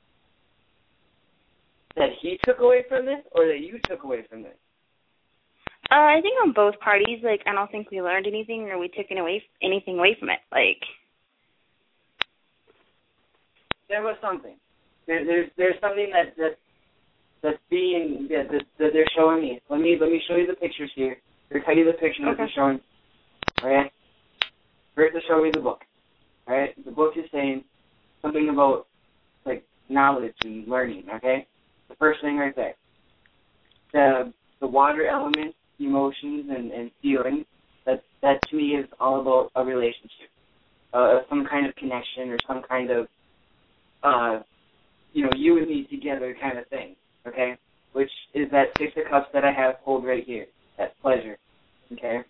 That he took away from this, or that you took away from this? Uh, I think on both parties. Like, I don't think we learned anything or we took any away, anything away from it. Like, there was something. There, there's there's something that that that's being that, that that they're showing me. Let me let me show you the pictures here. They're telling you the picture that okay. they're showing. Alright? First they're showing me the book. Alright? The book is saying something about like knowledge and learning, okay? The first thing right there. The the water element, emotions and, and feelings, that that to me is all about a relationship. Uh, some kind of connection or some kind of uh you know, you and me together kind of thing. Okay? Which is that Six of Cups that I have pulled right here. That pleasure, okay?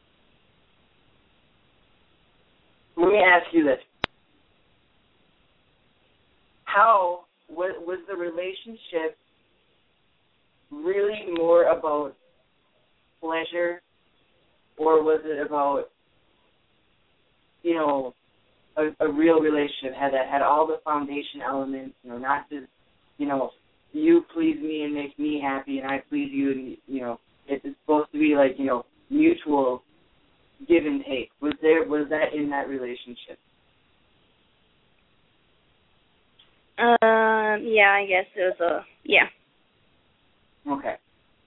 Let me ask you this. How, was, was the relationship really more about pleasure, or was it about, you know, a, a real relationship, had that had all the foundation elements, you know, not just, you know, you please me and make me happy and I please you, and, you know, it's supposed to be like, you know, mutual give and take. Was there was that in that relationship? Um, yeah, I guess it was a yeah. Okay.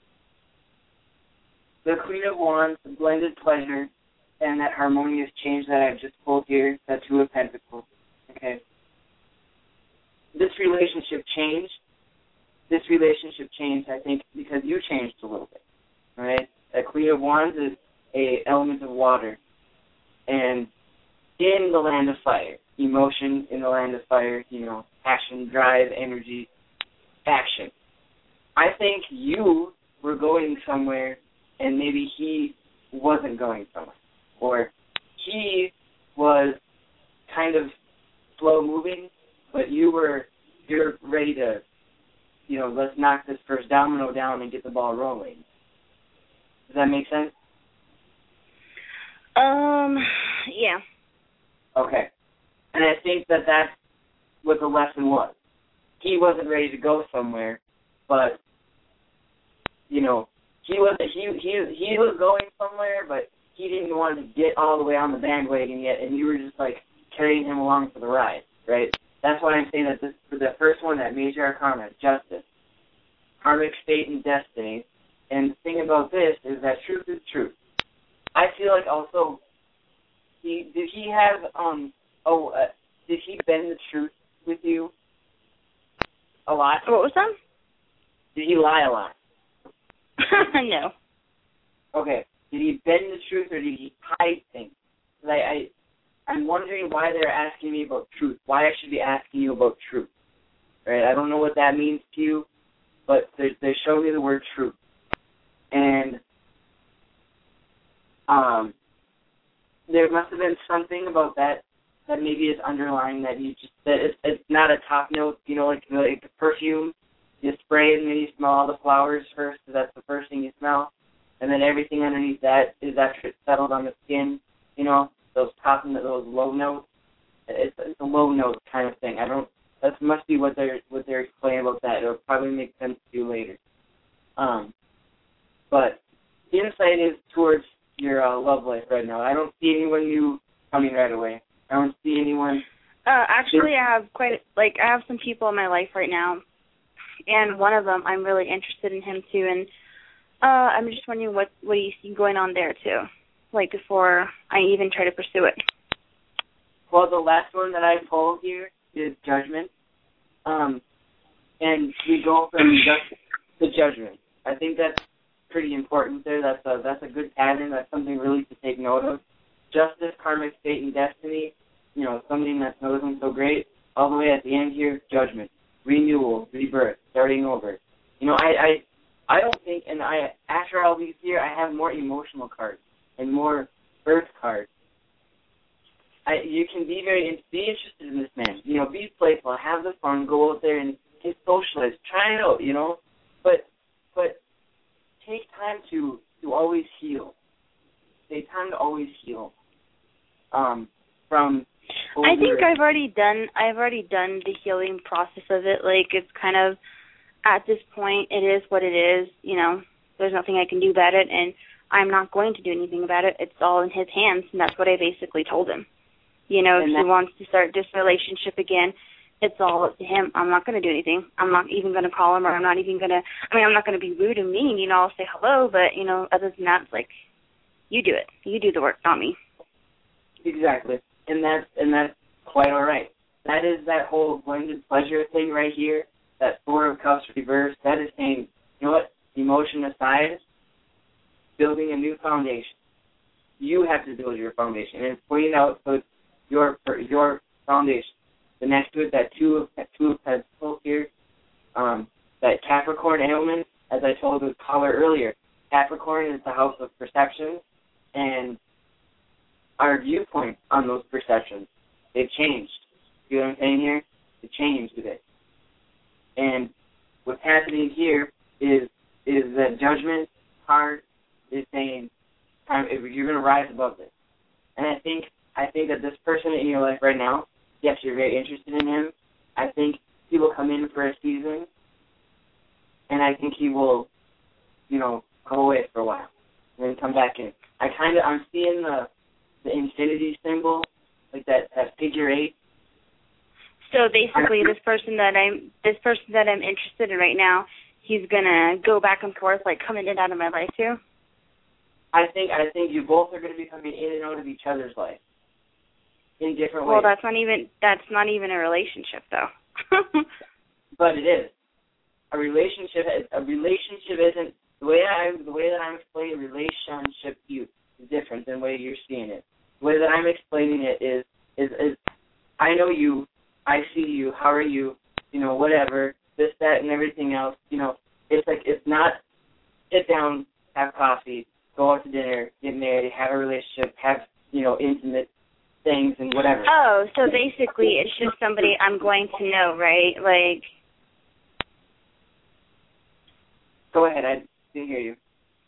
The Queen of Wands, the blended pleasure, and that harmonious change that I've just pulled here, that Two of Pentacles. Okay. This relationship changed. This relationship changed, I think, because you changed a little bit. Right? That Queen of Wands is a element of water. And in the land of fire, emotion in the land of fire, you know, passion, drive, energy, action. I think you were going somewhere and maybe he wasn't going somewhere. Or he was kind of slow moving, but you were, you're ready to, you know, let's knock this first domino down and get the ball rolling. Does that make sense? Um, yeah. Okay. And I think that that's what the lesson was. He wasn't ready to go somewhere, but, you know, he wasn't, he, he, he was going somewhere, but he didn't want to get all the way on the bandwagon yet, and you were just, like, carrying him along for the ride, right? That's why I'm saying that this, for the first one, that major arcana, justice, karmic fate and destiny. And the thing about this is that truth is truth. I feel like also, he did he have, um, oh, uh, did he bend the truth with you a lot? What was that? Did he lie a lot? No. Okay. Did he bend the truth or did he hide things? Like, I, I'm wondering why they're asking me about truth. Why I should be asking you about truth. Right? I don't know what that means to you, but they're, they're showing me the word truth. And um, there must have been something about that that maybe is underlying that you just, that it's, it's not a top note, you know, like, like the perfume. You spray it and then you smell all the flowers first, so that's the first thing you smell. And then everything underneath that is after it's settled on the skin, you know, those top and those low notes. It's, it's a low note kind of thing. I don't that must be what they're what they're explaining about that. It'll probably make sense to you later. Um, but the insight is towards your uh, love life right now. I don't see anyone new coming right away. I don't see anyone. Uh, actually, I have quite like I have some people in my life right now, and one of them I'm really interested in him too, and uh, I'm just wondering what what do you see going on there too, like before I even try to pursue it. Well, the last one that I pulled here is judgment, um, and we go from justice to judgment. I think that's pretty important there. That's a that's a good pattern. That's something really to take note of. Justice, karmic fate, and destiny. You know, something that wasn't so great. All the way at the end here, judgment, renewal, rebirth, starting over. You know, I I, I don't think, and I after all these years, I have more emotional cards and more earth cards. I you can be very be interested in this man. You know, be playful, have the fun, go out there and get socialized, try it out. You know, but but take time to to always heal. Take time to always heal. Um, from I think I've already done I've already done the healing process of it. Like, it's kind of, at this point, it is what it is. You know, there's nothing I can do about it, and I'm not going to do anything about it. It's all in his hands, and that's what I basically told him. You know, if he wants to start this relationship again, it's all up to him. I'm not going to do anything. I'm not even going to call him, or I'm not even going to, I mean, I'm not going to be rude and mean. You know, I'll say hello, but, you know, other than that, it's like, you do it. You do the work, not me. Exactly. And that's, and that's quite all right. That is that whole blended pleasure thing right here, that Four of Cups reverse. That is saying, you know what, emotion aside, building a new foundation. You have to build your foundation. And it's pointing out, so it's your, your foundation. The next to it, that two of, that two of Pentacles here, um, that Capricorn element, as I told the caller earlier, Capricorn is the house of perception, and our viewpoint on those perceptions, they've changed. You know what I'm saying here? They changed a bit. And what's happening here is is that judgment card is saying, you're going to rise above this. And I think I think that this person in your life right now, yes, you're very interested in him. I think he will come in for a season, and I think he will, you know, go away for a while and then come back in. I kind of, I'm seeing the the infinity symbol, like that, that figure eight. So basically, this person that I'm this person that I'm interested in right now, he's gonna go back and forth, like coming in and out of my life too. I think I think you both are going to be coming in and out of each other's life in different well, ways. Well, that's not even that's not even a relationship, though. But it is. A relationship a relationship isn't the way I the way that I'm explaining relationship to you is different than the way you're seeing it. The way that I'm explaining it is is is I know you, I see you, how are you, you know, whatever, this, that, and everything else. You know, it's like it's not sit down, have coffee, go out to dinner, get married, have a relationship, have, you know, intimate things and whatever. Oh, so basically it's just somebody I'm going to know, right? Like. Go ahead, I didn't hear you.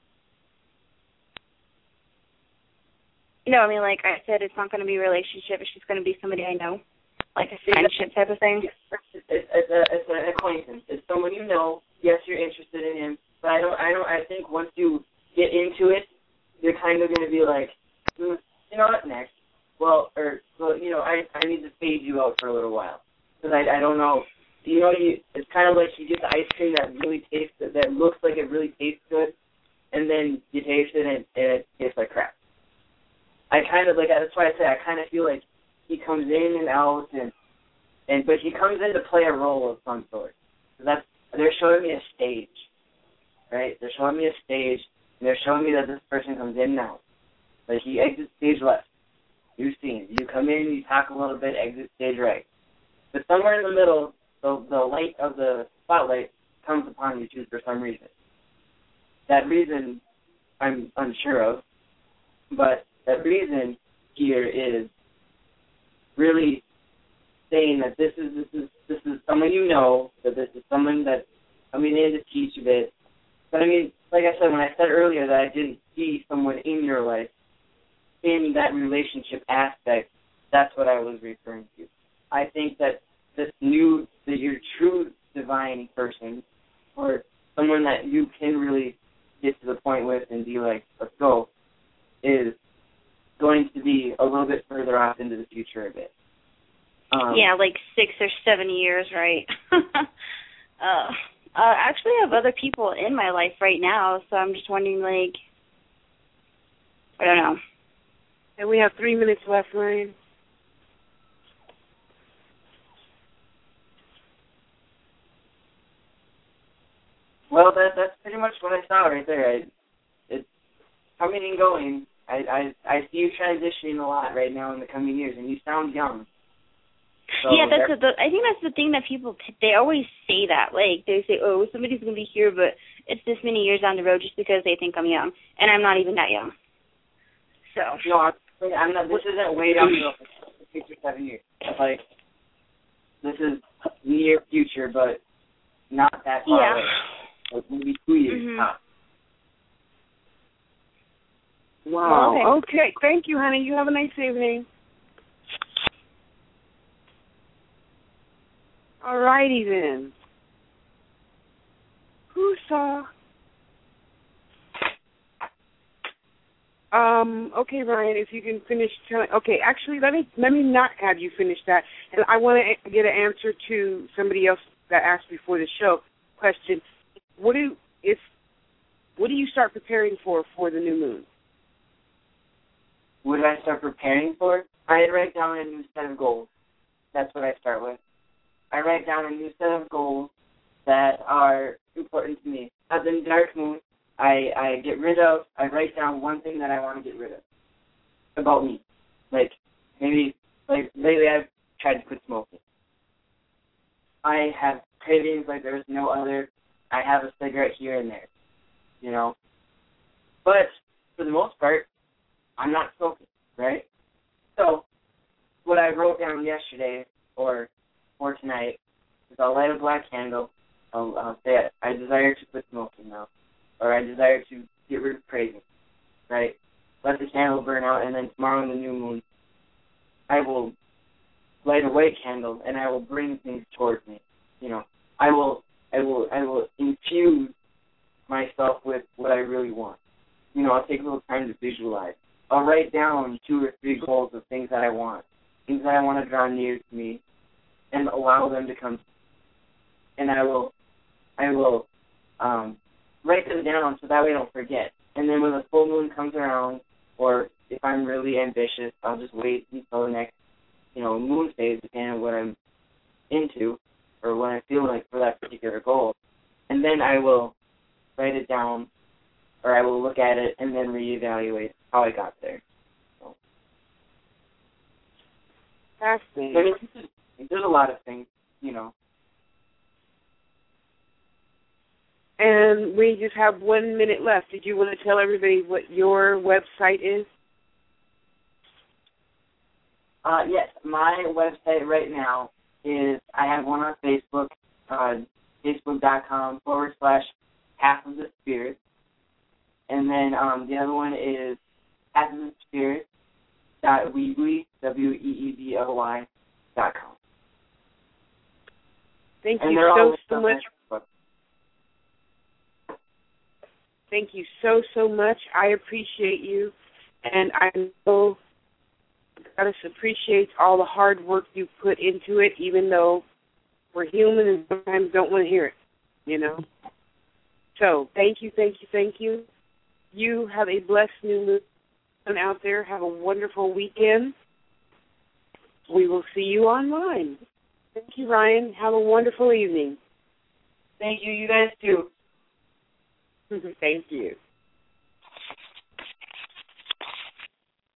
No, I mean, like I said, it's not going to be a relationship. It's just going to be somebody I know, like a friendship type of thing. It's, it's, a, it's an acquaintance. It's someone you know. Yes, you're interested in him, but I don't. I don't. I think once you get into it, you're kind of going to be like, mm, you know what, next. Well, or well, you know, I I need to fade you out for a little while because I I don't know. You know, you it's kind of like you get the ice cream that really tastes that looks like it really tastes good, and then you taste it and, and it tastes like crap. I kind of like that's why I say I kind of feel like he comes in and out and and but he comes in to play a role of some sort. So that's they're showing me a stage, right? They're showing me a stage and they're showing me that this person comes in and out. But he exits stage left. You've seen it. You come in, you talk a little bit, exit stage right. But somewhere in the middle, the the light of the spotlight comes upon you too for some reason. That reason I'm unsure of, but that reason here is really saying that this is this is this is someone you know, that this is someone that coming in to teach a bit. But I mean, like I said, when I said earlier that I didn't see someone in your life in that relationship aspect, that's what I was referring to. I think that this new, that your true divine person, or someone that you can really get to the point with and be like, let's go, is going to be a little bit further off into the future a bit. Um, yeah, like six or seven years, right? uh, uh, actually, I have other people in my life right now, so I'm just wondering, like, I don't know. And we have three minutes left, Ryan. Well, that that's pretty much what I saw right there. I, it's coming and going. I, I I see you transitioning a lot right now in the coming years, and you sound young. So yeah, that's a, the, I think that's the thing that people, they always say that. Like, they say, oh, somebody's going to be here, but it's this many years down the road just because they think I'm young. And I'm not even that young. So. No, I'm, I'm not, this isn't way down the road for six or seven years. Like, this is near future, but not that far yeah. away. Like maybe two years mm-hmm. top. Wow. Well, okay. okay. Thank you, honey. You have a nice evening. All righty then. Who saw? Um. Okay, Ryan. If you can finish telling. Okay. Actually, let me let me not have you finish that, and I want to get an answer to somebody else that asked before the show question. What do if what do you start preparing for for the new moon? What did I start preparing for? I write down a new set of goals. That's what I start with. I write down a new set of goals that are important to me. At the dark moon, I, I get rid of, I write down one thing that I want to get rid of about me. Like, maybe, like, lately I've tried to quit smoking. I have cravings like there's no other. I have a cigarette here and there, you know. But for the most part, I'm not smoking, right? So what I wrote down yesterday or or tonight is I'll light a black candle. I'll, I'll say I desire to quit smoking now, or I desire to get rid of cravings, right? Let the candle burn out, and then tomorrow in the new moon, I will light a white candle, and I will bring things towards me. You know, I will. I will I will infuse myself with what I really want. You know, I'll take a little time to visualize. I'll write down two or three goals of things that I want, things that I want to draw near to me, and allow them to come. And I will I will um, write them down so that way I don't forget. And then when the full moon comes around, or if I'm really ambitious, I'll just wait until the next, you know, moon phase, depending on what I'm into, or what I feel like for that particular goal. And then I will write it down, or I will look at it and then reevaluate how I got there. So. Fascinating. I mean, there's a lot of things, you know. And we just have one minute left. Did you want to tell everybody what your website is? Uh, yes, my website right now is, I have one on Facebook, uh, facebook.com forward slash half of the spirit. And then um, the other one is half of the spirit dot weebly, W E E B L Y dot com. Thank and you so, so much. Thank you so, so much. I appreciate you. And I know Goddess appreciates all the hard work you put into it, even though we're human and sometimes don't want to hear it, you know. So thank you, thank you, thank you. You have a blessed new moon out there. Have a wonderful weekend. We will see you online. Thank you, Ryan. Have a wonderful evening. Thank you. You guys too. Thank you.